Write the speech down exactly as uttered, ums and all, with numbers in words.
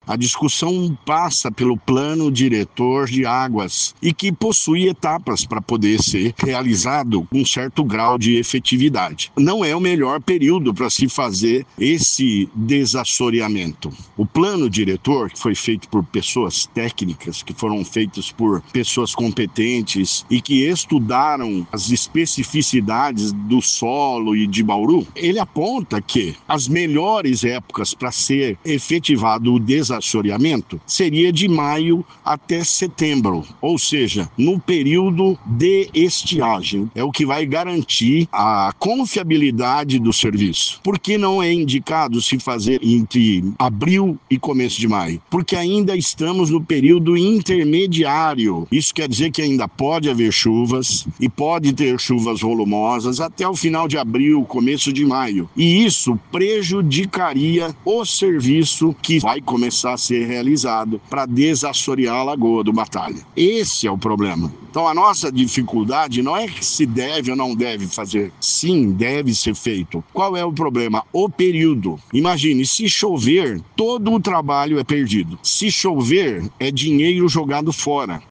A discussão passa pelo plano diretor de águas e que possui etapas para poder ser realizado com um certo grau de efetividade. Não é o melhor período para se fazer esse desassoreamento. O plano diretor, que foi feito por pessoas técnicas, que foram feitos por pessoas competentes e que estudaram as especificidades do solo e de Bauru, ele aponta que as melhores épocas para ser efetivado o desassoreamento seria de maio até setembro, ou seja, no período de estiagem. É o que vai garantir a confiabilidade do serviço. Por que não é indicado se fazer entre abril e começo de maio? Porque ainda estamos no período intermediário. Isso quer dizer que ainda pode haver chuvas e pode ter chuvas volumosas até o final de abril, começo de maio. E isso prejudicaria o serviço que vai começar a ser realizado para desassorear a Lagoa do Batalha. Esse é o problema. Então a nossa dificuldade não é que se deve ou não deve fazer. Sim, deve ser feito. Qual é o problema? O período. Imagine, se chover, todo o trabalho é perdido. Se chover, é dinheiro jogado fora.